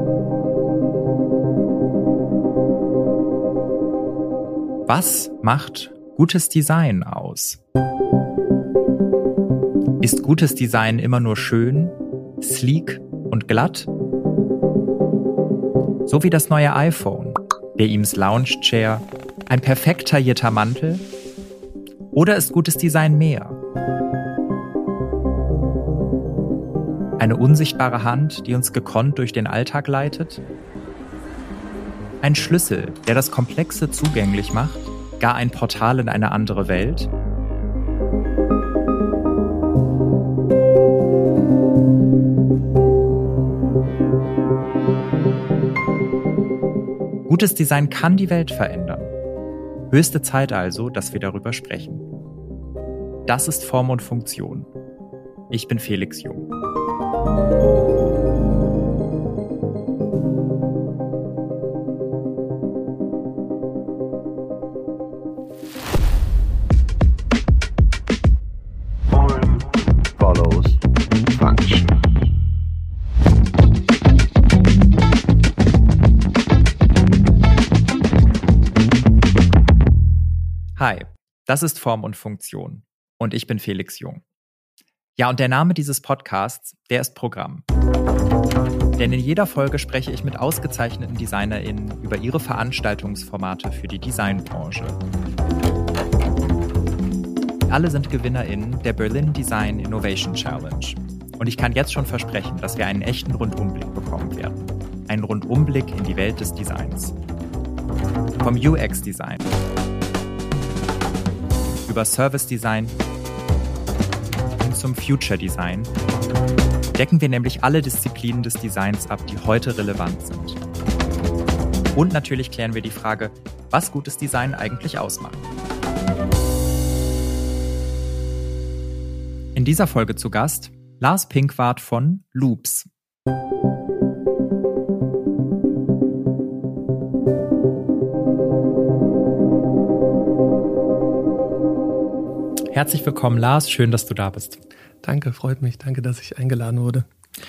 Was macht gutes Design aus? Ist gutes Design immer nur schön, sleek und glatt? So wie das neue iPhone, der Eames Lounge Chair, ein perfekt taillierter Mantel? Oder ist gutes Design mehr? Eine unsichtbare Hand, die uns gekonnt durch den Alltag leitet? Ein Schlüssel, der das Komplexe zugänglich macht? Gar ein Portal in eine andere Welt? Gutes Design kann die Welt verändern. Höchste Zeit also, dass wir darüber sprechen. Das ist Form und Funktion. Ich bin Felix Jung. Form follows function. Hi, das ist Form und Funktion. Und ich bin Felix Jung. Ja, und der Name dieses Podcasts, der ist Programm. Denn in jeder Folge spreche ich mit ausgezeichneten DesignerInnen über ihre Veranstaltungsformate für die Designbranche. Alle sind GewinnerInnen der Berlin Design Innovation Challenge. Und ich kann jetzt schon versprechen, dass wir einen echten Rundumblick bekommen werden. Einen Rundumblick in die Welt des Designs. Vom UX-Design über Service Design hin zum Future Design decken wir nämlich alle Disziplinen des Designs ab, die heute relevant sind. Und natürlich klären wir die Frage, was gutes Design eigentlich ausmacht. In dieser Folge zu Gast Lars Pinkwart von Loops. Herzlich willkommen, Lars. Schön, dass du da bist. Danke, freut mich. Danke, dass ich eingeladen wurde.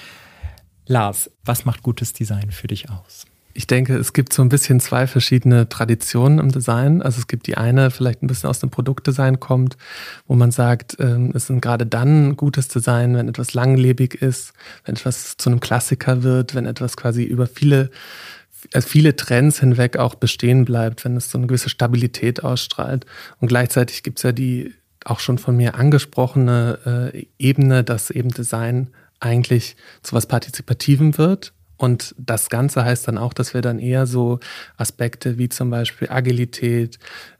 Lars, was macht gutes Design für dich aus? Ich denke, es gibt so ein bisschen zwei verschiedene Traditionen im Design. Also es gibt die eine, vielleicht ein bisschen aus dem Produktdesign kommt, wo man sagt, es ist gerade dann gutes Design, wenn etwas langlebig ist, wenn etwas zu einem Klassiker wird, wenn etwas quasi über viele Trends hinweg auch bestehen bleibt, wenn es so eine gewisse Stabilität ausstrahlt. Und gleichzeitig gibt es ja die auch schon von mir angesprochene Ebene, dass eben Design eigentlich zu was Partizipativem wird. Und das Ganze heißt dann auch, dass wir dann eher so Aspekte wie zum Beispiel Agilität,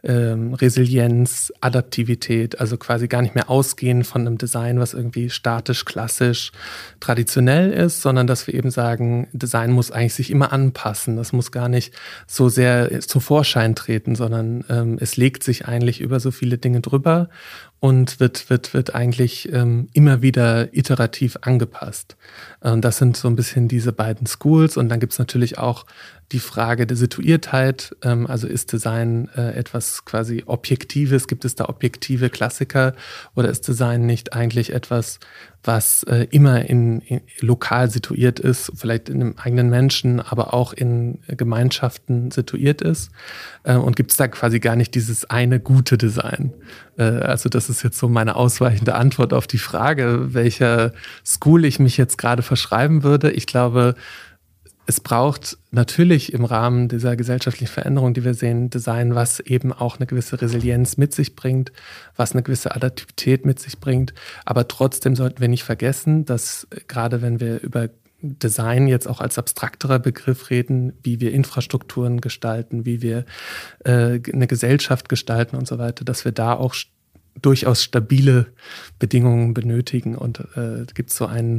Resilienz, Adaptivität, also quasi gar nicht mehr ausgehen von einem Design, was irgendwie statisch, klassisch, traditionell ist, sondern dass wir eben sagen, Design muss eigentlich sich immer anpassen. Das muss gar nicht so sehr zum Vorschein treten, sondern es legt sich eigentlich über so viele Dinge drüber und wird eigentlich immer wieder iterativ angepasst. Das sind so ein bisschen diese beiden Schools. Und dann gibt es natürlich auch die Frage der Situiertheit. Also ist Design etwas quasi Objektives? Gibt es da objektive Klassiker? Oder ist Design nicht eigentlich etwas, was immer in lokal situiert ist, vielleicht in einem eigenen Menschen, aber auch in Gemeinschaften situiert ist? Und gibt es da quasi gar nicht dieses eine gute Design? Also das ist jetzt so meine ausweichende Antwort auf die Frage, welcher School ich mich jetzt gerade verschreiben würde. Ich glaube, es braucht natürlich im Rahmen dieser gesellschaftlichen Veränderung, die wir sehen, Design, was eben auch eine gewisse Resilienz mit sich bringt, was eine gewisse Adaptivität mit sich bringt. Aber trotzdem sollten wir nicht vergessen, dass gerade wenn wir über Design jetzt auch als abstrakterer Begriff reden, wie wir Infrastrukturen gestalten, wie wir eine Gesellschaft gestalten und so weiter, dass wir da auch durchaus stabile Bedingungen benötigen. Und gibt es so einen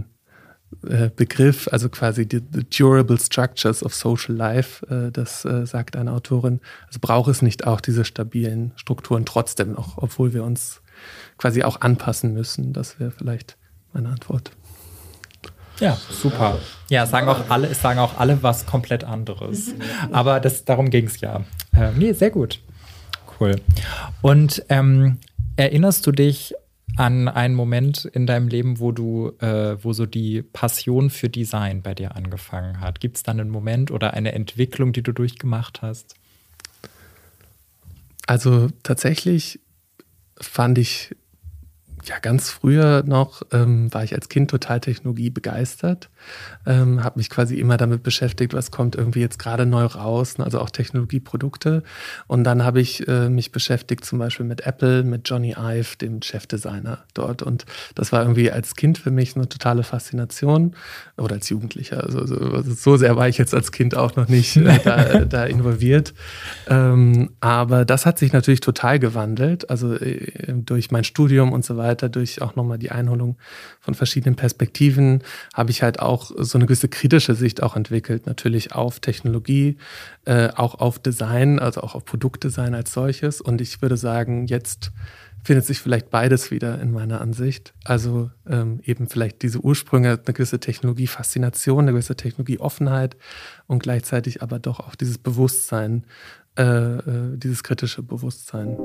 Begriff, also quasi the durable structures of social life, das sagt eine Autorin. Also braucht es nicht auch diese stabilen Strukturen trotzdem noch, obwohl wir uns quasi auch anpassen müssen. Das wäre vielleicht meine Antwort. Ja, super. Ja, es sagen auch alle was komplett anderes. Aber darum ging es ja. Nee, sehr gut. Cool. Und erinnerst du dich an einen Moment in deinem Leben, wo so die Passion für Design bei dir angefangen hat? Gibt es dann einen Moment oder eine Entwicklung, die du durchgemacht hast? Also tatsächlich fand ich, ja, ganz früher noch war ich als Kind total technologiebegeistert, habe mich quasi immer damit beschäftigt, was kommt irgendwie jetzt gerade neu raus, also auch Technologieprodukte. Und dann habe ich mich beschäftigt zum Beispiel mit Apple, mit Johnny Ive, dem Chefdesigner dort. Und das war irgendwie als Kind für mich eine totale Faszination oder als Jugendlicher. Also so sehr war ich jetzt als Kind auch noch nicht da involviert. Aber das hat sich natürlich total gewandelt, also durch mein Studium und so weiter, durch auch nochmal die Einholung von verschiedenen Perspektiven, habe ich halt auch so eine gewisse kritische Sicht auch entwickelt, natürlich auf Technologie, auch auf Design, also auch auf Produktdesign als solches. Und ich würde sagen, jetzt findet sich vielleicht beides wieder in meiner Ansicht. Also eben vielleicht diese Ursprünge, eine gewisse Technologiefaszination, eine gewisse Technologieoffenheit und gleichzeitig aber doch auch dieses Bewusstsein, dieses kritische Bewusstsein.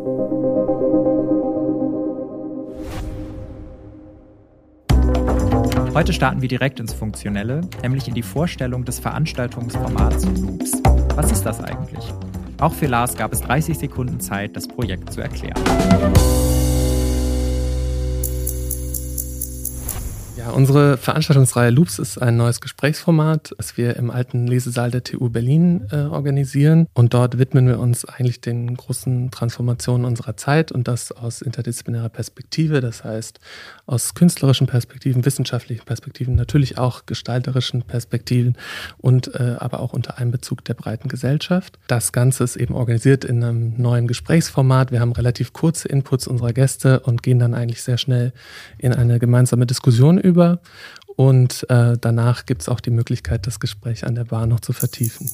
Heute starten wir direkt ins Funktionelle, nämlich in die Vorstellung des Veranstaltungsformats Loops. Was ist das eigentlich? Auch für Lars gab es 30 Sekunden Zeit, das Projekt zu erklären. Ja, unsere Veranstaltungsreihe Loops ist ein neues Gesprächsformat, das wir im alten Lesesaal der TU Berlin organisieren. Und dort widmen wir uns eigentlich den großen Transformationen unserer Zeit und das aus interdisziplinärer Perspektive, das heißt aus künstlerischen Perspektiven, wissenschaftlichen Perspektiven, natürlich auch gestalterischen Perspektiven und aber auch unter Einbezug der breiten Gesellschaft. Das Ganze ist eben organisiert in einem neuen Gesprächsformat. Wir haben relativ kurze Inputs unserer Gäste und gehen dann eigentlich sehr schnell in eine gemeinsame Diskussion über. Und danach gibt es auch die Möglichkeit, das Gespräch an der Bar noch zu vertiefen.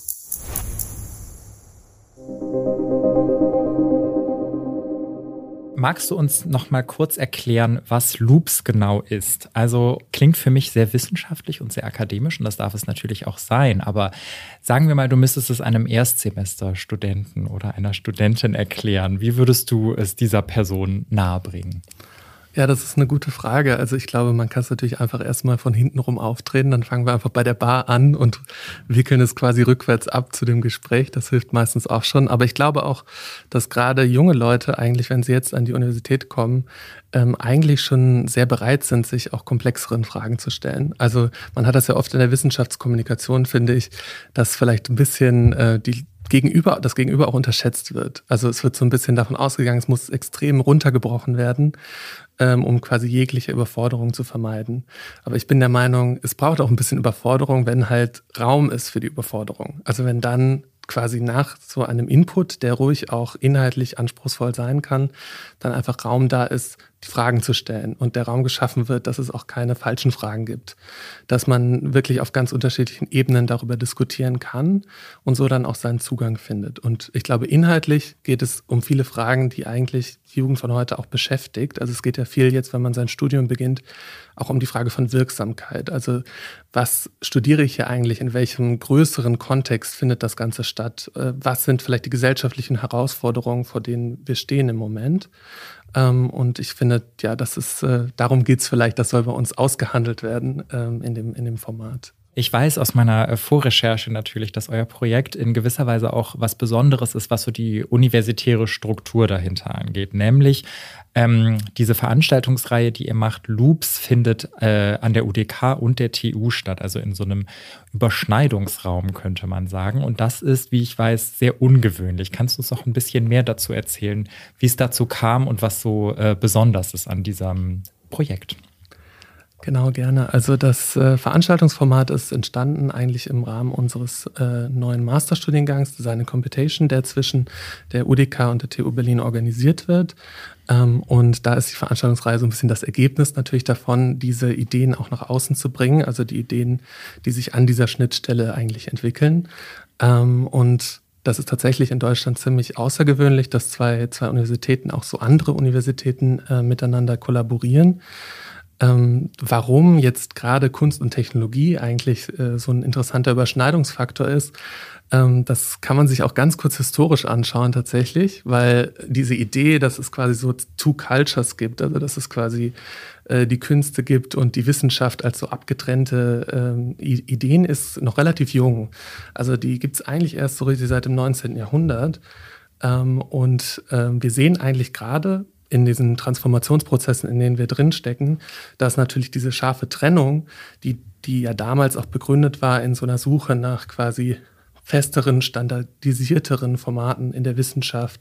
Magst du uns noch mal kurz erklären, was Loops genau ist? Also klingt für mich sehr wissenschaftlich und sehr akademisch und das darf es natürlich auch sein. Aber sagen wir mal, du müsstest es einem Erstsemesterstudenten oder einer Studentin erklären. Wie würdest du es dieser Person nahebringen? Ja, das ist eine gute Frage. Also ich glaube, man kann es natürlich einfach erstmal von hinten rum auftreten. Dann fangen wir einfach bei der Bar an und wickeln es quasi rückwärts ab zu dem Gespräch. Das hilft meistens auch schon. Aber ich glaube auch, dass gerade junge Leute eigentlich, wenn sie jetzt an die Universität kommen, eigentlich schon sehr bereit sind, sich auch komplexeren Fragen zu stellen. Also man hat das ja oft in der Wissenschaftskommunikation, finde ich, dass vielleicht ein bisschen das Gegenüber auch unterschätzt wird. Also es wird so ein bisschen davon ausgegangen, es muss extrem runtergebrochen werden, um quasi jegliche Überforderung zu vermeiden. Aber ich bin der Meinung, es braucht auch ein bisschen Überforderung, wenn halt Raum ist für die Überforderung. Also wenn dann quasi nach so einem Input, der ruhig auch inhaltlich anspruchsvoll sein kann, dann einfach Raum da ist, die Fragen zu stellen und der Raum geschaffen wird, dass es auch keine falschen Fragen gibt, dass man wirklich auf ganz unterschiedlichen Ebenen darüber diskutieren kann und so dann auch seinen Zugang findet. Und ich glaube, inhaltlich geht es um viele Fragen, die eigentlich die Jugend von heute auch beschäftigt. Also es geht ja viel jetzt, wenn man sein Studium beginnt, auch um die Frage von Wirksamkeit. Also was studiere ich hier eigentlich? In welchem größeren Kontext findet das Ganze statt? Was sind vielleicht die gesellschaftlichen Herausforderungen, vor denen wir stehen im Moment? Und ich finde, ja, das ist, darum geht es vielleicht, das soll bei uns ausgehandelt werden in dem Format. Ich weiß aus meiner Vorrecherche natürlich, dass euer Projekt in gewisser Weise auch was Besonderes ist, was so die universitäre Struktur dahinter angeht. Nämlich diese Veranstaltungsreihe, die ihr macht, Loops, findet an der UDK und der TU statt, also in so einem Überschneidungsraum, könnte man sagen. Und das ist, wie ich weiß, sehr ungewöhnlich. Kannst du uns noch ein bisschen mehr dazu erzählen, wie es dazu kam und was so besonders ist an diesem Projekt? Genau, gerne. Also das Veranstaltungsformat ist entstanden eigentlich im Rahmen unseres neuen Masterstudiengangs Design and Computation, der zwischen der UDK und der TU Berlin organisiert wird. Und da ist die Veranstaltungsreihe so ein bisschen das Ergebnis natürlich davon, diese Ideen auch nach außen zu bringen, also die Ideen, die sich an dieser Schnittstelle eigentlich entwickeln. Und das ist tatsächlich in Deutschland ziemlich außergewöhnlich, dass zwei Universitäten, auch so andere Universitäten miteinander kollaborieren. Warum jetzt gerade Kunst und Technologie eigentlich so ein interessanter Überschneidungsfaktor ist, das kann man sich auch ganz kurz historisch anschauen tatsächlich, weil diese Idee, dass es quasi so two cultures gibt, also dass es quasi die Künste gibt und die Wissenschaft als so abgetrennte Ideen, ist noch relativ jung. Also die gibt es eigentlich erst so richtig seit dem 19. Jahrhundert. Wir sehen eigentlich gerade in diesen Transformationsprozessen, in denen wir drinstecken, dass natürlich diese scharfe Trennung, die ja damals auch begründet war in so einer Suche nach quasi festeren, standardisierteren Formaten in der Wissenschaft,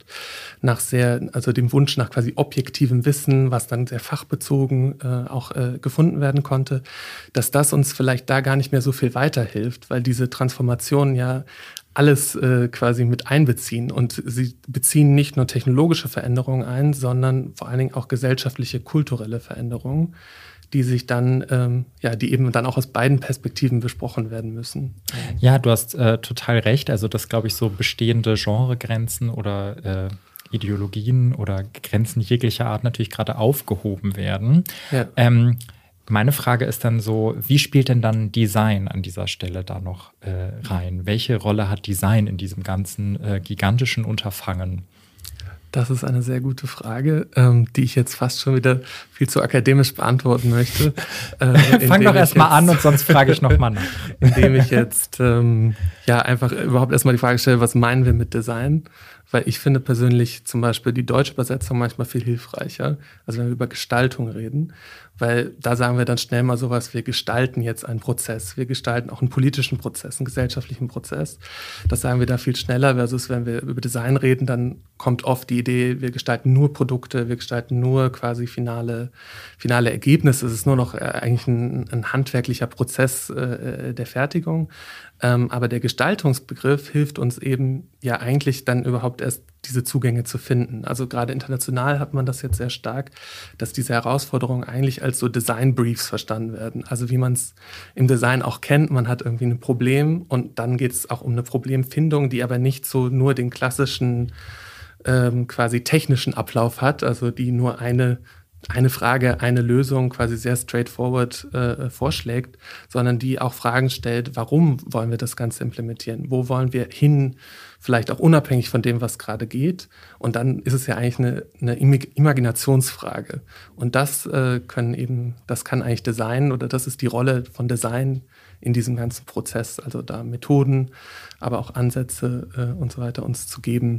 also dem Wunsch nach quasi objektivem Wissen, was dann sehr fachbezogen auch gefunden werden konnte, dass das uns vielleicht da gar nicht mehr so viel weiterhilft, weil diese Transformationen ja alles quasi mit einbeziehen. Und sie beziehen nicht nur technologische Veränderungen ein, sondern vor allen Dingen auch gesellschaftliche, kulturelle Veränderungen, die sich dann, die eben dann auch aus beiden Perspektiven besprochen werden müssen. Ja, du hast total recht. Also, dass, glaube ich, so bestehende Genregrenzen oder Ideologien oder Grenzen jeglicher Art natürlich gerade aufgehoben werden. Ja. Meine Frage ist dann so, wie spielt denn dann Design an dieser Stelle da noch rein? Welche Rolle hat Design in diesem ganzen gigantischen Unterfangen? Das ist eine sehr gute Frage, die ich jetzt fast schon wieder viel zu akademisch beantworten möchte. Fang doch erstmal an und sonst frage ich nochmal nach. Indem ich jetzt einfach überhaupt erstmal die Frage stelle, was meinen wir mit Design? Weil ich finde persönlich zum Beispiel die deutsche Übersetzung manchmal viel hilfreicher, also wenn wir über Gestaltung reden, weil da sagen wir dann schnell mal sowas, wir gestalten jetzt einen Prozess, wir gestalten auch einen politischen Prozess, einen gesellschaftlichen Prozess. Das sagen wir da viel schneller, versus wenn wir über Design reden, dann kommt oft die Idee, wir gestalten nur Produkte, wir gestalten nur quasi finale Ergebnisse. Es ist nur noch eigentlich ein handwerklicher Prozess der Fertigung. Aber der Gestaltungsbegriff hilft uns eben ja eigentlich dann überhaupt erst diese Zugänge zu finden. Also gerade international hat man das jetzt sehr stark, dass diese Herausforderungen eigentlich als so Design-Briefs verstanden werden. Also wie man es im Design auch kennt, man hat irgendwie ein Problem und dann geht es auch um eine Problemfindung, die aber nicht so nur den klassischen quasi technischen Ablauf hat, also die nur eine Frage, eine Lösung quasi sehr straightforward vorschlägt, sondern die auch Fragen stellt, warum wollen wir das Ganze implementieren? Wo wollen wir hin, vielleicht auch unabhängig von dem, was gerade geht? Und dann ist es ja eigentlich eine Imaginationsfrage. Und das kann eigentlich Design, oder das ist die Rolle von Design in diesem ganzen Prozess, also da Methoden, aber auch Ansätze und so weiter uns zu geben,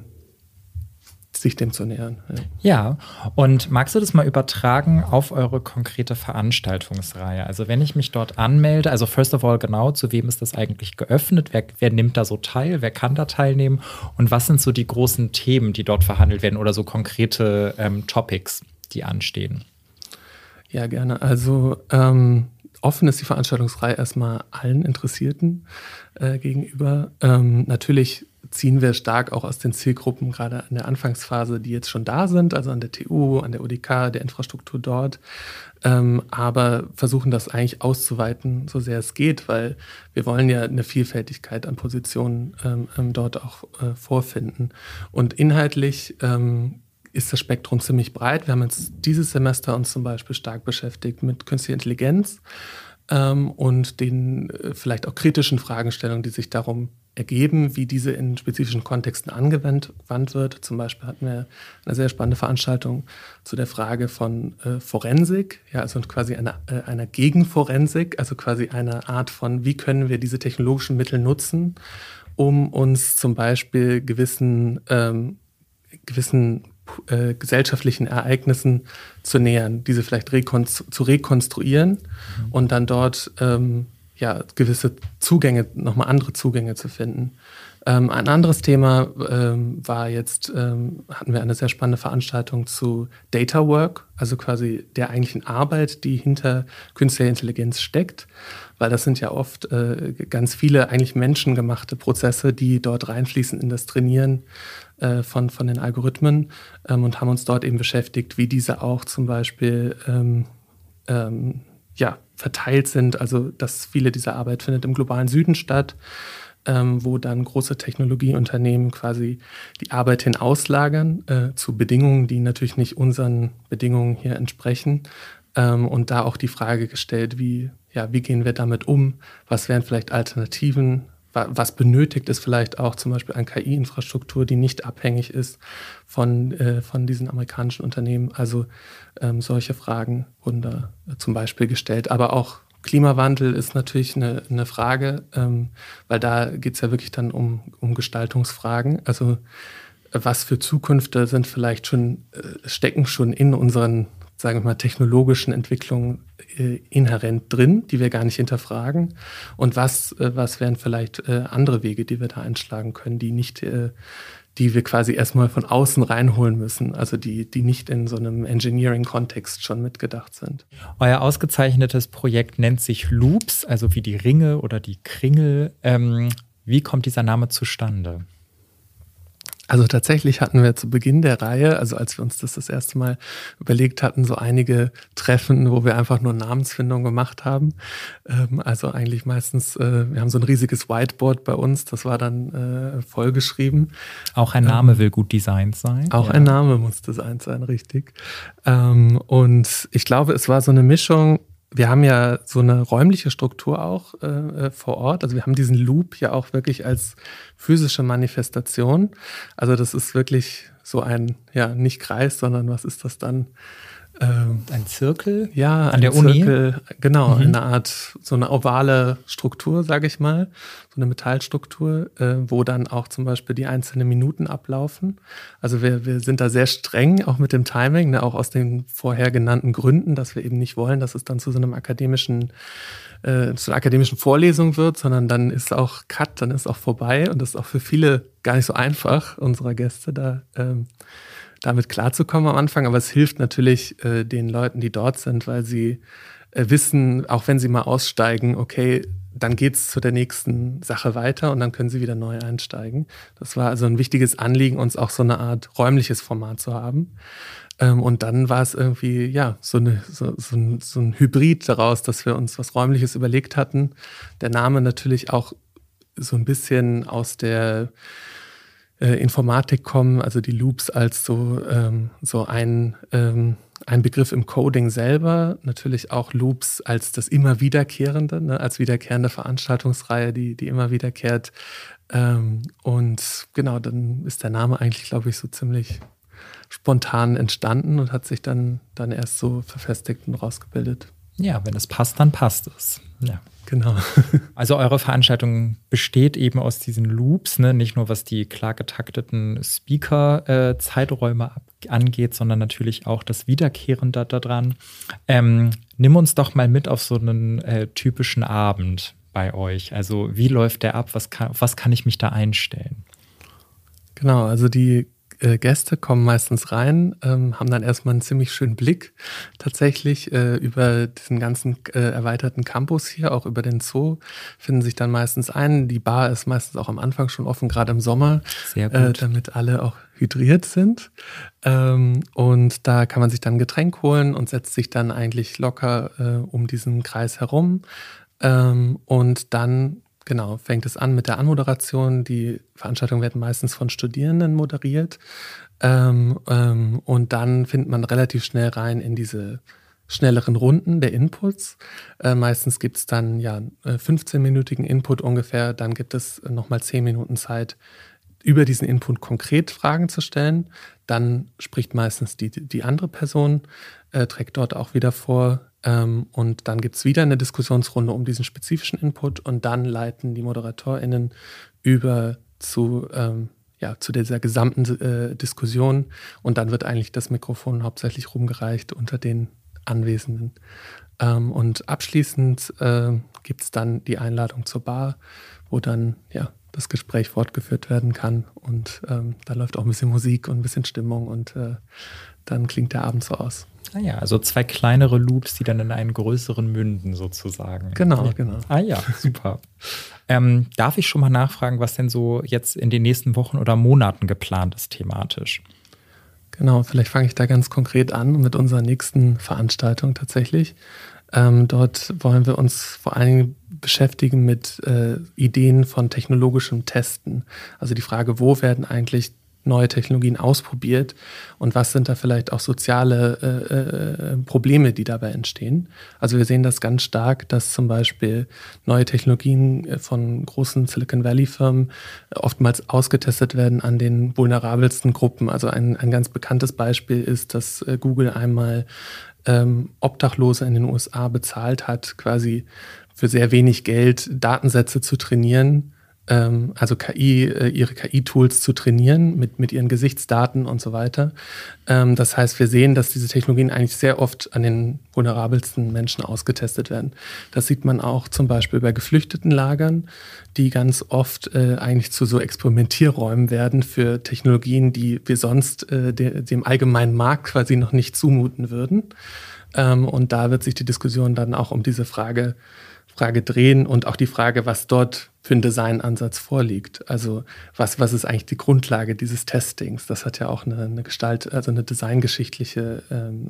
sich dem zu nähern. Ja, und magst du das mal übertragen auf eure konkrete Veranstaltungsreihe? Also wenn ich mich dort anmelde, also first of all genau, zu wem ist das eigentlich geöffnet? Wer nimmt da so teil? Wer kann da teilnehmen? Und was sind so die großen Themen, die dort verhandelt werden oder so konkrete Topics, die anstehen? Ja, gerne. Also offen ist die Veranstaltungsreihe erstmal allen Interessierten gegenüber. Natürlich ziehen wir stark auch aus den Zielgruppen, gerade an der Anfangsphase, die jetzt schon da sind, also an der TU, an der UDK, der Infrastruktur dort, aber versuchen das eigentlich auszuweiten, so sehr es geht, weil wir wollen ja eine Vielfältigkeit an Positionen dort auch vorfinden. Und inhaltlich ist das Spektrum ziemlich breit. Wir haben jetzt dieses Semester uns zum Beispiel stark beschäftigt mit künstlicher Intelligenz und den vielleicht auch kritischen Fragestellungen, die sich darum ergeben, wie diese in spezifischen Kontexten angewandt wird. Zum Beispiel hatten wir eine sehr spannende Veranstaltung zu der Frage von Forensik, ja, also quasi einer Gegenforensik, also quasi eine Art von, wie können wir diese technologischen Mittel nutzen, um uns zum Beispiel gewissen gesellschaftlichen Ereignissen zu nähern, diese vielleicht zu rekonstruieren und dann dort gewisse Zugänge, nochmal andere Zugänge zu finden. Ein anderes Thema war jetzt, hatten wir eine sehr spannende Veranstaltung zu Data Work, also quasi der eigentlichen Arbeit, die hinter künstlicher Intelligenz steckt, weil das sind ja oft ganz viele eigentlich menschengemachte Prozesse, die dort reinfließen in das Trainieren von den Algorithmen und haben uns dort eben beschäftigt, wie diese auch zum Beispiel verteilt sind. Also dass viele dieser Arbeit findet im globalen Süden statt, wo dann große Technologieunternehmen quasi die Arbeit hin auslagern zu Bedingungen, die natürlich nicht unseren Bedingungen hier entsprechen. und da auch die Frage gestellt, wie gehen wir damit um? Was wären vielleicht Alternativen? Was benötigt es vielleicht auch zum Beispiel an KI-Infrastruktur, die nicht abhängig ist von diesen amerikanischen Unternehmen? Also solche Fragen wurden da zum Beispiel gestellt. Aber auch Klimawandel ist natürlich eine Frage, weil da geht es ja wirklich dann um Gestaltungsfragen. Also was für Zukünfte sind vielleicht stecken schon in unseren, sagen wir mal, technologischen Entwicklungen inhärent drin, die wir gar nicht hinterfragen. Und was wären vielleicht andere Wege, die wir da einschlagen können, die wir quasi erstmal von außen reinholen müssen, also die nicht in so einem Engineering-Kontext schon mitgedacht sind. Euer ausgezeichnetes Projekt nennt sich Loops, also wie die Ringe oder die Kringel. Wie kommt dieser Name zustande? Also tatsächlich hatten wir zu Beginn der Reihe, also als wir uns das erste Mal überlegt hatten, so einige Treffen, wo wir einfach nur Namensfindung gemacht haben. Also eigentlich meistens, wir haben so ein riesiges Whiteboard bei uns, das war dann vollgeschrieben. Auch ein Name will gut designt sein. Auch ein Name muss designt sein, richtig. Und ich glaube, es war so eine Mischung. Wir haben ja so eine räumliche Struktur auch vor Ort. Also wir haben diesen Loop ja auch wirklich als physische Manifestation. Also das ist wirklich so ein, nicht Kreis, sondern was ist das dann? Ein Zirkel? Ja, an der Uni? Zirkel, genau, eine Art, so eine ovale Struktur, sage ich mal, so eine Metallstruktur, wo dann auch zum Beispiel die einzelnen Minuten ablaufen. Also wir sind da sehr streng, auch mit dem Timing, ne, auch aus den vorher genannten Gründen, dass wir eben nicht wollen, dass es dann zu so einer akademischen Vorlesung wird, sondern dann ist auch Cut, dann ist auch vorbei und das ist auch für viele gar nicht so einfach, unserer Gäste da damit klarzukommen am Anfang, aber es hilft natürlich den Leuten, die dort sind, weil sie wissen, auch wenn sie mal aussteigen, okay, dann geht's zu der nächsten Sache weiter und dann können sie wieder neu einsteigen. Das war also ein wichtiges Anliegen, uns auch so eine Art räumliches Format zu haben. Und dann war es irgendwie, so ein Hybrid daraus, dass wir uns was Räumliches überlegt hatten. Der Name natürlich auch so ein bisschen aus der Informatik kommen, also die Loops als so ein Begriff im Coding selber, natürlich auch Loops als das immer Wiederkehrende, ne, als wiederkehrende Veranstaltungsreihe, die immer wiederkehrt. Und genau, dann ist der Name eigentlich, glaube ich, so ziemlich spontan entstanden und hat sich dann erst so verfestigt und rausgebildet. Ja, wenn es passt, dann passt es. Ja. Genau. Also eure Veranstaltung besteht eben aus diesen Loops, ne? Nicht nur was die klar getakteten Speaker-Zeiträume angeht, sondern natürlich auch das Wiederkehrende daran. Nimm uns doch mal mit auf so einen typischen Abend bei euch. Also wie läuft der ab? Was kann ich mich da einstellen? Genau, also die Gäste kommen meistens rein, haben dann erstmal einen ziemlich schönen Blick tatsächlich über diesen ganzen erweiterten Campus hier, auch über den Zoo, finden sich dann meistens ein. Die Bar ist meistens auch am Anfang schon offen, gerade im Sommer, sehr gut. Damit alle auch hydriert sind. Und da kann man sich dann ein Getränk holen und setzt sich dann eigentlich locker um diesen Kreis herum. Und dann fängt es an mit der Anmoderation. Die Veranstaltungen werden meistens von Studierenden moderiert. Und dann findet man relativ schnell rein in diese schnelleren Runden der Inputs. Meistens gibt es dann 15-minütigen Input ungefähr. Dann gibt es nochmal 10 Minuten Zeit, über diesen Input konkret Fragen zu stellen. Dann spricht meistens die andere Person, trägt dort auch wieder vor. Und dann gibt es wieder eine Diskussionsrunde um diesen spezifischen Input und dann leiten die ModeratorInnen über zu dieser gesamten Diskussion und dann wird eigentlich das Mikrofon hauptsächlich rumgereicht unter den Anwesenden. Und abschließend gibt es dann die Einladung zur Bar, wo dann das Gespräch fortgeführt werden kann und da läuft auch ein bisschen Musik und ein bisschen Stimmung und dann klingt der Abend so aus. Ah ja, also 2 kleinere Loops, die dann in einen größeren münden sozusagen. Genau. Ah ja, super. Darf ich schon mal nachfragen, was denn so jetzt in den nächsten Wochen oder Monaten geplant ist thematisch? Genau, vielleicht fange ich da ganz konkret an mit unserer nächsten Veranstaltung tatsächlich. Dort wollen wir uns vor allen Dingen beschäftigen mit Ideen von technologischem Testen. Also die Frage, wo werden eigentlich neue Technologien ausprobiert und was sind da vielleicht auch soziale Probleme, die dabei entstehen. Also wir sehen das ganz stark, dass zum Beispiel neue Technologien von großen Silicon Valley-Firmen oftmals ausgetestet werden an den vulnerabelsten Gruppen. Also ein ganz bekanntes Beispiel ist, dass Google einmal Obdachlose in den USA bezahlt hat, quasi für sehr wenig Geld Datensätze zu trainieren, also ihre KI-Tools zu trainieren mit ihren Gesichtsdaten und so weiter. Das heißt, wir sehen, dass diese Technologien eigentlich sehr oft an den vulnerabelsten Menschen ausgetestet werden. Das sieht man auch zum Beispiel bei Geflüchtetenlagern, die ganz oft eigentlich zu so Experimentierräumen werden für Technologien, die wir sonst dem allgemeinen Markt quasi noch nicht zumuten würden. Und da wird sich die Diskussion dann auch um diese Frage drehen und auch die Frage, was dort für ein Designansatz vorliegt. Also was ist eigentlich die Grundlage dieses Testings? Das hat ja auch eine Gestalt, also eine designgeschichtliche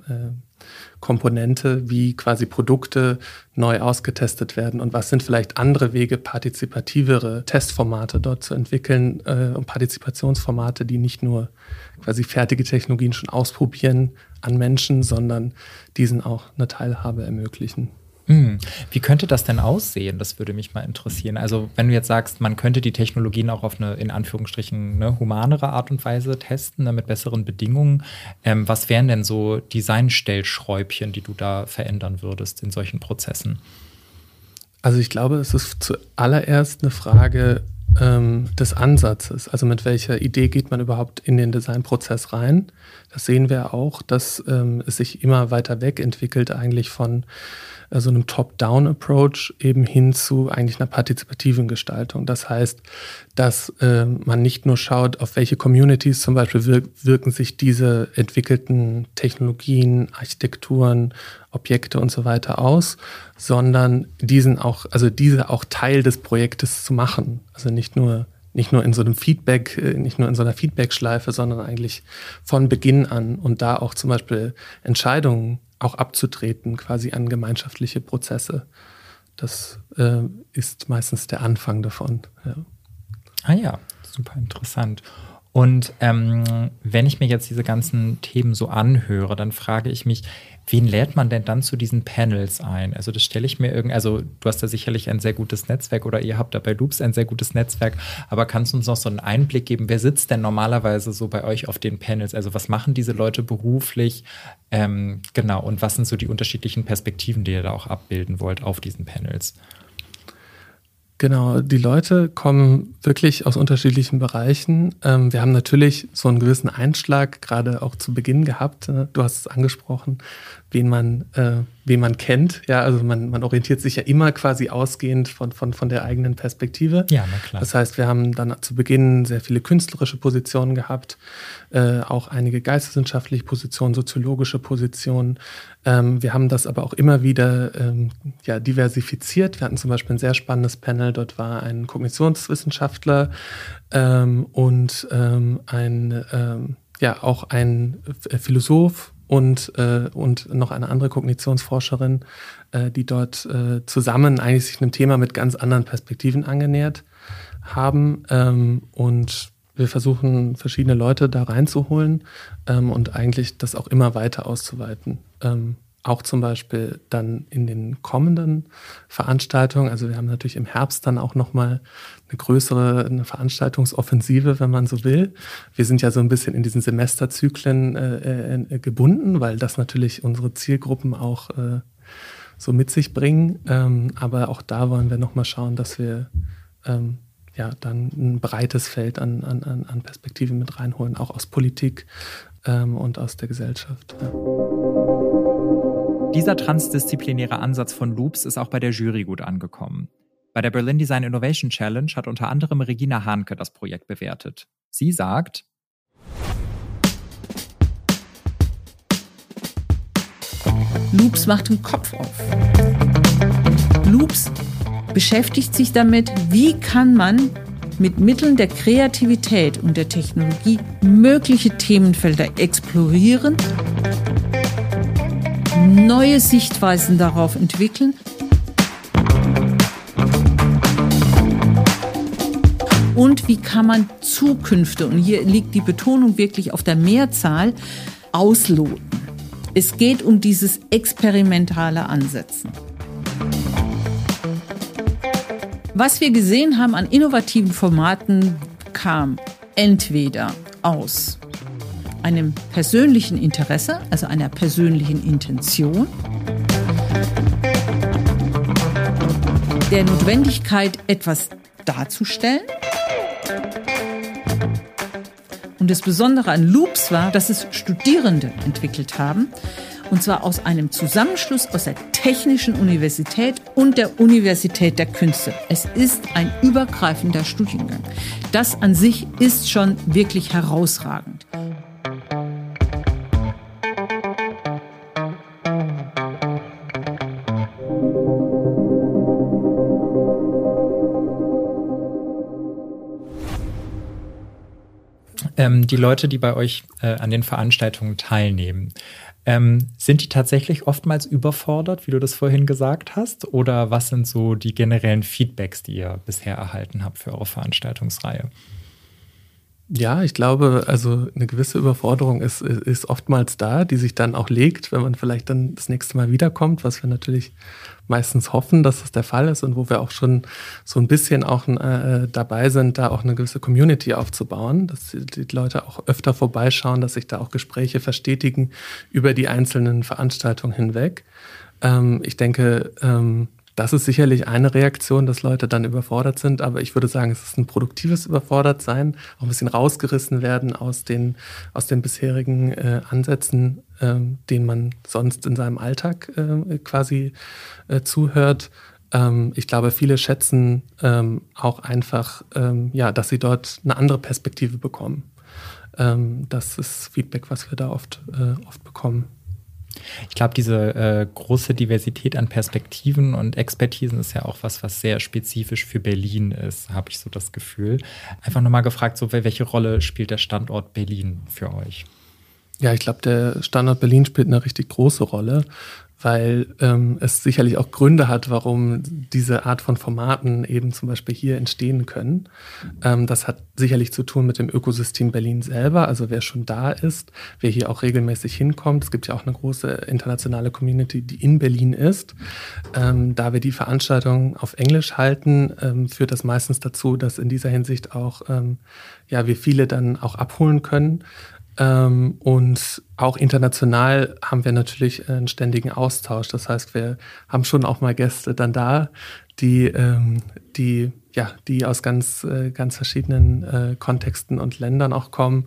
Komponente, wie quasi Produkte neu ausgetestet werden und was sind vielleicht andere Wege, partizipativere Testformate dort zu entwickeln und Partizipationsformate, die nicht nur quasi fertige Technologien schon ausprobieren an Menschen, sondern diesen auch eine Teilhabe ermöglichen. Wie könnte das denn aussehen? Das würde mich mal interessieren. Also wenn du jetzt sagst, man könnte die Technologien auch auf eine, in Anführungsstrichen, humanere Art und Weise testen, mit besseren Bedingungen. Was wären denn so Designstellschräubchen, die du da verändern würdest in solchen Prozessen? Also ich glaube, es ist zuallererst eine Frage des Ansatzes. Also mit welcher Idee geht man überhaupt in den Designprozess rein? Das sehen wir auch, dass es sich immer weiter weg entwickelt eigentlich von so einem Top-Down-Approach eben hin zu eigentlich einer partizipativen Gestaltung. Das heißt, dass man nicht nur schaut, auf welche Communities zum Beispiel wirken sich diese entwickelten Technologien, Architekturen, Objekte und so weiter aus, sondern diese auch Teil des Projektes zu machen. Also nicht nur in so einem Feedback, nicht nur in so einer Feedback-Schleife, sondern eigentlich von Beginn an und da auch zum Beispiel Entscheidungen auch abzutreten, quasi an gemeinschaftliche Prozesse. Das ist meistens der Anfang davon. Ja. Ah ja, super interessant. Und wenn ich mir jetzt diese ganzen Themen so anhöre, dann frage ich mich, wen lädt man denn dann zu diesen Panels ein? Also das stelle ich mir also du hast da sicherlich ein sehr gutes Netzwerk oder ihr habt da bei Loops ein sehr gutes Netzwerk, aber kannst du uns noch so einen Einblick geben, wer sitzt denn normalerweise so bei euch auf den Panels? Also was machen diese Leute beruflich? Genau, und was sind so die unterschiedlichen Perspektiven, die ihr da auch abbilden wollt auf diesen Panels? Genau, die Leute kommen wirklich aus unterschiedlichen Bereichen. Wir haben natürlich so einen gewissen Einschlag gerade auch zu Beginn gehabt. Du hast es angesprochen, wen man kennt. Ja, also man orientiert sich ja immer quasi ausgehend von der eigenen Perspektive. Ja, na klar. Das heißt, wir haben dann zu Beginn sehr viele künstlerische Positionen gehabt, auch einige geisteswissenschaftliche Positionen, soziologische Positionen. Wir haben das aber auch immer wieder diversifiziert. Wir hatten zum Beispiel ein sehr spannendes Panel. Dort war ein Kognitionswissenschaftler und auch ein Philosoph und noch eine andere Kognitionsforscherin, die dort zusammen eigentlich sich einem Thema mit ganz anderen Perspektiven angenähert haben. Und wir versuchen, verschiedene Leute da reinzuholen und eigentlich das auch immer weiter auszuweiten. Auch zum Beispiel dann in den kommenden Veranstaltungen. Also wir haben natürlich im Herbst dann auch nochmal eine Veranstaltungsoffensive, wenn man so will. Wir sind ja so ein bisschen in diesen Semesterzyklen gebunden, weil das natürlich unsere Zielgruppen auch so mit sich bringen. Aber auch da wollen wir nochmal schauen, dass wir dann ein breites Feld an Perspektiven mit reinholen, auch aus Politik und aus der Gesellschaft. Ja. Dieser transdisziplinäre Ansatz von Loops ist auch bei der Jury gut angekommen. Bei der Berlin Design Innovation Challenge hat unter anderem Regina Hahnke das Projekt bewertet. Sie sagt: Loops macht den Kopf auf. Loops beschäftigt sich damit, wie kann man mit Mitteln der Kreativität und der Technologie mögliche Themenfelder explorieren, neue Sichtweisen darauf entwickeln und ist, wie kann man Zukünfte, und hier liegt die Betonung wirklich auf der Mehrzahl, ausloten. Es geht um dieses experimentale Ansetzen. Was wir gesehen haben an innovativen Formaten, kam entweder aus einem persönlichen Interesse, also einer persönlichen Intention, der Notwendigkeit, etwas darzustellen. Und das Besondere an Loops war, dass es Studierende entwickelt haben, und zwar aus einem Zusammenschluss aus der Technischen Universität und der Universität der Künste. Es ist ein übergreifender Studiengang. Das an sich ist schon wirklich herausragend. Die Leute, die bei euch an den Veranstaltungen teilnehmen, sind die tatsächlich oftmals überfordert, wie du das vorhin gesagt hast? Oder was sind so die generellen Feedbacks, die ihr bisher erhalten habt für eure Veranstaltungsreihe? Ja, ich glaube, also eine gewisse Überforderung ist oftmals da, die sich dann auch legt, wenn man vielleicht dann das nächste Mal wiederkommt, was wir natürlich meistens hoffen, dass das der Fall ist und wo wir auch schon so ein bisschen auch dabei sind, da auch eine gewisse Community aufzubauen, dass die Leute auch öfter vorbeischauen, dass sich da auch Gespräche verstetigen über die einzelnen Veranstaltungen hinweg. Ich denke, das ist sicherlich eine Reaktion, dass Leute dann überfordert sind, aber ich würde sagen, es ist ein produktives Überfordertsein, auch ein bisschen rausgerissen werden aus den bisherigen Ansätzen, denen man sonst in seinem Alltag quasi zuhört. Ich glaube, viele schätzen auch einfach, dass sie dort eine andere Perspektive bekommen. Das ist Feedback, was wir da oft bekommen. Ich glaube, diese große Diversität an Perspektiven und Expertisen ist ja auch was sehr spezifisch für Berlin ist, habe ich so das Gefühl. Einfach nochmal gefragt, so welche Rolle spielt der Standort Berlin für euch? Ja, ich glaube, der Standort Berlin spielt eine richtig große Rolle, weil es sicherlich auch Gründe hat, warum diese Art von Formaten eben zum Beispiel hier entstehen können. Das hat sicherlich zu tun mit dem Ökosystem Berlin selber, also wer schon da ist, wer hier auch regelmäßig hinkommt. Es gibt ja auch eine große internationale Community, die in Berlin ist. Da wir die Veranstaltung auf Englisch halten, führt das meistens dazu, dass in dieser Hinsicht auch wir viele dann auch abholen können. Und auch international haben wir natürlich einen ständigen Austausch. Das heißt, wir haben schon auch mal Gäste dann da, die aus ganz verschiedenen Kontexten und Ländern auch kommen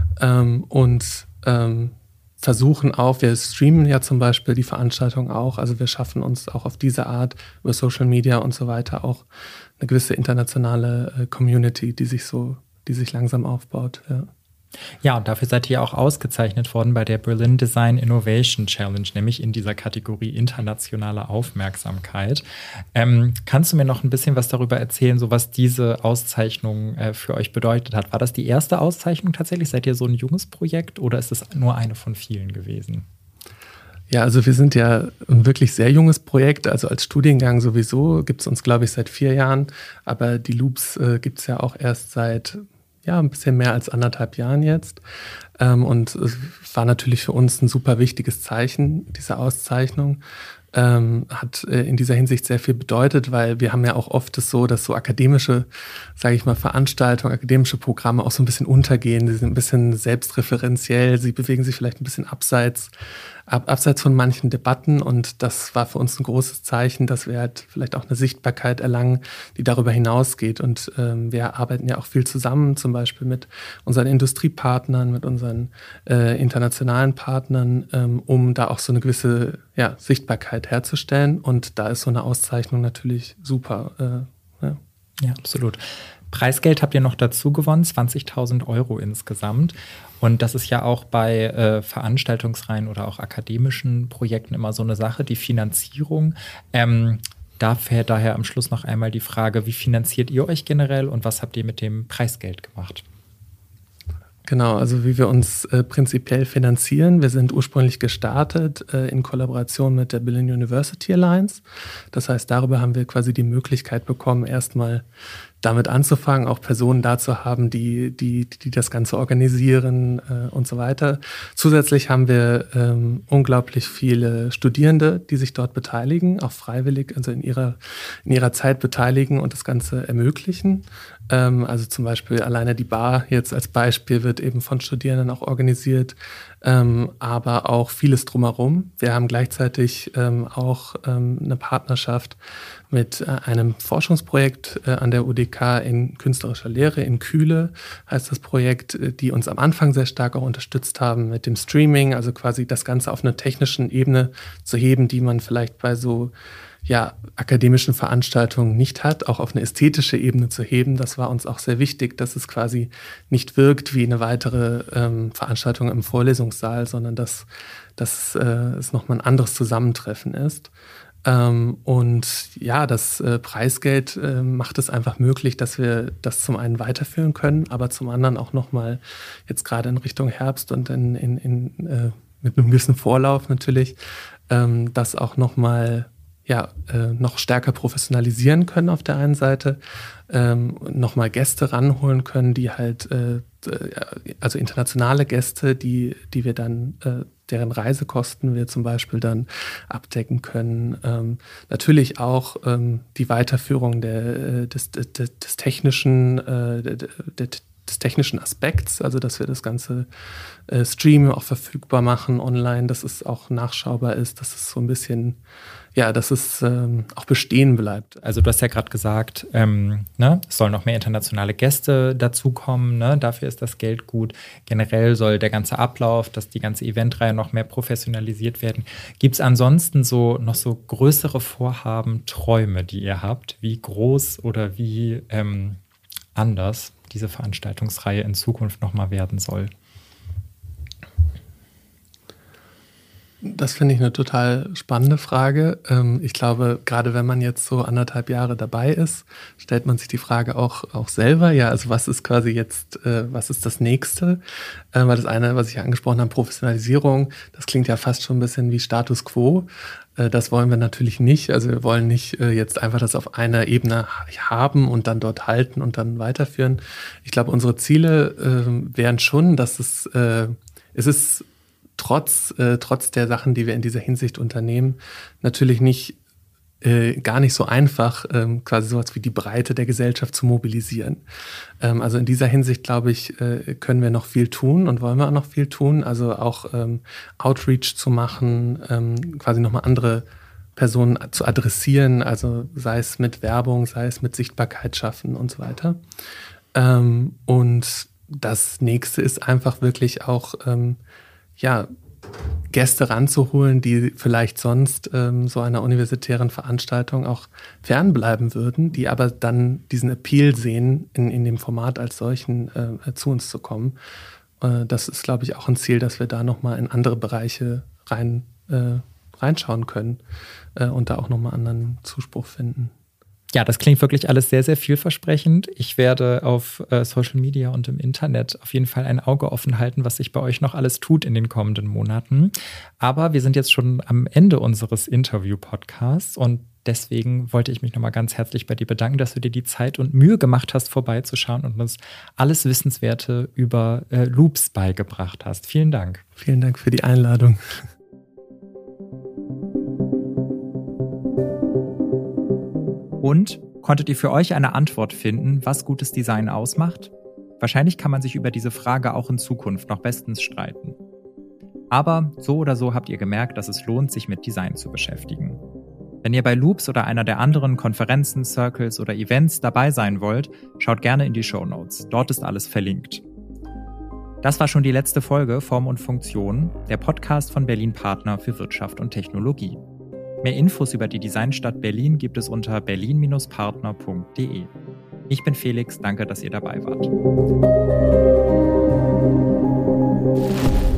und versuchen auch, wir streamen ja zum Beispiel die Veranstaltung auch, also wir schaffen uns auch auf diese Art über Social Media und so weiter auch eine gewisse internationale Community, die sich langsam aufbaut, ja. Ja, und dafür seid ihr auch ausgezeichnet worden bei der Berlin Design Innovation Challenge, nämlich in dieser Kategorie internationale Aufmerksamkeit. Kannst du mir noch ein bisschen was darüber erzählen, so was diese Auszeichnung für euch bedeutet hat? War das die erste Auszeichnung tatsächlich? Seid ihr so ein junges Projekt oder ist es nur eine von vielen gewesen? Ja, also wir sind ja ein wirklich sehr junges Projekt, also als Studiengang sowieso gibt es uns, glaube ich, seit 4 Jahren, aber die Loops gibt es ja auch erst seit ein bisschen mehr als 1,5 Jahren jetzt. Und es war natürlich für uns ein super wichtiges Zeichen, diese Auszeichnung. Hat in dieser Hinsicht sehr viel bedeutet, weil wir haben ja auch oft es so, dass so akademische, sage ich mal, Veranstaltungen, akademische Programme auch so ein bisschen untergehen. Sie sind ein bisschen selbstreferenziell, sie bewegen sich vielleicht ein bisschen abseits von manchen Debatten und das war für uns ein großes Zeichen, dass wir halt vielleicht auch eine Sichtbarkeit erlangen, die darüber hinausgeht und wir arbeiten ja auch viel zusammen, zum Beispiel mit unseren Industriepartnern, mit unseren internationalen Partnern, um da auch so eine gewisse Sichtbarkeit herzustellen und da ist so eine Auszeichnung natürlich super. Ja, absolut. Preisgeld habt ihr noch dazu gewonnen, 20.000 € insgesamt. Und das ist ja auch bei Veranstaltungsreihen oder auch akademischen Projekten immer so eine Sache, die Finanzierung. Daher am Schluss noch einmal die Frage, wie finanziert ihr euch generell und was habt ihr mit dem Preisgeld gemacht? Genau, also wie wir uns prinzipiell finanzieren. Wir sind ursprünglich gestartet in Kollaboration mit der Berlin University Alliance. Das heißt, darüber haben wir quasi die Möglichkeit bekommen, erstmal damit anzufangen, auch Personen da zu haben, die das Ganze organisieren und so weiter. Zusätzlich haben wir unglaublich viele Studierende, die sich dort beteiligen, auch freiwillig, also in ihrer Zeit beteiligen und das Ganze ermöglichen. Also zum Beispiel alleine die Bar jetzt als Beispiel wird eben von Studierenden auch organisiert, aber auch vieles drumherum. Wir haben gleichzeitig auch eine Partnerschaft mit einem Forschungsprojekt an der UDK in künstlerischer Lehre in Kühle, heißt das Projekt, die uns am Anfang sehr stark auch unterstützt haben mit dem Streaming, also quasi das Ganze auf einer technischen Ebene zu heben, die man vielleicht bei so akademischen Veranstaltungen nicht hat, auch auf eine ästhetische Ebene zu heben. Das war uns auch sehr wichtig, dass es quasi nicht wirkt wie eine weitere Veranstaltung im Vorlesungssaal, sondern dass es nochmal ein anderes Zusammentreffen ist. Und ja, das Preisgeld macht es einfach möglich, dass wir das zum einen weiterführen können, aber zum anderen auch nochmal jetzt gerade in Richtung Herbst und mit einem gewissen Vorlauf natürlich, das auch nochmal noch stärker professionalisieren können auf der einen Seite, nochmal Gäste ranholen können, die halt, also internationale Gäste, die wir dann, deren Reisekosten wir zum Beispiel dann abdecken können. Natürlich auch die Weiterführung des technischen Aspekts, also dass wir das ganze Streamen auch verfügbar machen online, dass es auch nachschaubar ist, dass es so ein bisschen, dass es auch bestehen bleibt. Also du hast ja gerade gesagt, es sollen noch mehr internationale Gäste dazukommen, ne? Dafür ist das Geld gut. Generell soll der ganze Ablauf, dass die ganze Eventreihe noch mehr professionalisiert werden. Gibt es ansonsten noch so größere Vorhaben, Träume, die ihr habt? Wie groß oder wie anders diese Veranstaltungsreihe in Zukunft nochmal werden soll? Das finde ich eine total spannende Frage. Ich glaube, gerade wenn man jetzt so 1,5 Jahre dabei ist, stellt man sich die Frage auch selber, also was ist quasi jetzt, was ist das Nächste? Weil das eine, was ich angesprochen habe, Professionalisierung, das klingt ja fast schon ein bisschen wie Status Quo. Das wollen wir natürlich nicht. Also wir wollen nicht jetzt einfach das auf einer Ebene haben und dann dort halten und dann weiterführen. Ich glaube, unsere Ziele wären schon, dass es ist trotz der Sachen, die wir in dieser Hinsicht unternehmen, natürlich gar nicht so einfach, quasi sowas wie die Breite der Gesellschaft zu mobilisieren. Also in dieser Hinsicht, glaube ich, können wir noch viel tun und wollen wir auch noch viel tun. Also auch Outreach zu machen, quasi nochmal andere Personen zu adressieren, also sei es mit Werbung, sei es mit Sichtbarkeit schaffen und so weiter. Und das Nächste ist einfach wirklich auch Gäste ranzuholen, die vielleicht sonst so einer universitären Veranstaltung auch fernbleiben würden, die aber dann diesen Appeal sehen, in dem Format als solchen zu uns zu kommen. Das ist, glaube ich, auch ein Ziel, dass wir da nochmal in andere Bereiche reinschauen können und da auch nochmal anderen Zuspruch finden. Ja, das klingt wirklich alles sehr, sehr vielversprechend. Ich werde auf Social Media und im Internet auf jeden Fall ein Auge offen halten, was sich bei euch noch alles tut in den kommenden Monaten. Aber wir sind jetzt schon am Ende unseres Interview-Podcasts und deswegen wollte ich mich nochmal ganz herzlich bei dir bedanken, dass du dir die Zeit und Mühe gemacht hast, vorbeizuschauen und uns alles Wissenswerte über Loops beigebracht hast. Vielen Dank. Vielen Dank für die Einladung. Und konntet ihr für euch eine Antwort finden, was gutes Design ausmacht? Wahrscheinlich kann man sich über diese Frage auch in Zukunft noch bestens streiten. Aber so oder so habt ihr gemerkt, dass es lohnt, sich mit Design zu beschäftigen. Wenn ihr bei Loops oder einer der anderen Konferenzen, Circles oder Events dabei sein wollt, schaut gerne in die Shownotes. Dort ist alles verlinkt. Das war schon die letzte Folge Form und Funktion, der Podcast von Berlin Partner für Wirtschaft und Technologie. Mehr Infos über die Designstadt Berlin gibt es unter berlin-partner.de. Ich bin Felix, danke, dass ihr dabei wart.